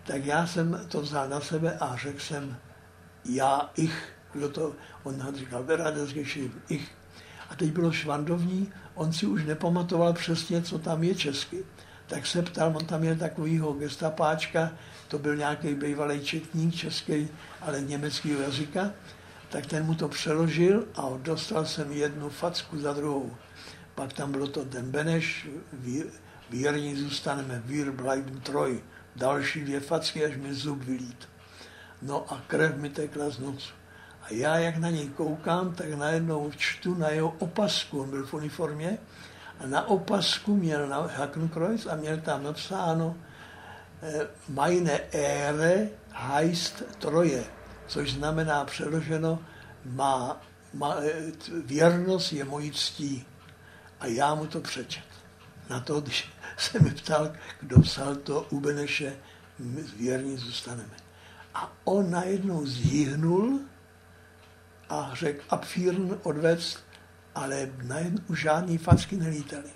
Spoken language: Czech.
tak já jsem to vzal na sebe a řekl jsem já, kdo to, on říkal Beradecký, ich. A teď bylo švandovní, on si už nepamatoval přesně, co tam je česky. Tak se ptal, on tam měl takovýho gestapáčka, to byl nějaký bývalý četník český, ale německého jazyka, tak ten mu to přeložil a dostal jsem jednu facku za druhou. Pak tam bylo to ten Beneš, věrní zůstaneme, wir bleiben treu. Další 2 facky, až mi zub vylít. No a krev mi tekla z nosu. A já, jak na něj koukám, tak najednou čtu na jeho opasku, on byl v uniformě, a na opasku měl na Hakenkreuz a měl tam napsáno meine Ehre heißt Treue, což znamená přeloženo věrnost je mojí ctí. A já mu to přečet. Na to, když se mi ptal, kdo psal to u Beneše, věrní zůstaneme. A on najednou zjihnul a řekl abführen, odvést, ale najednou už žádný facky nelítaly.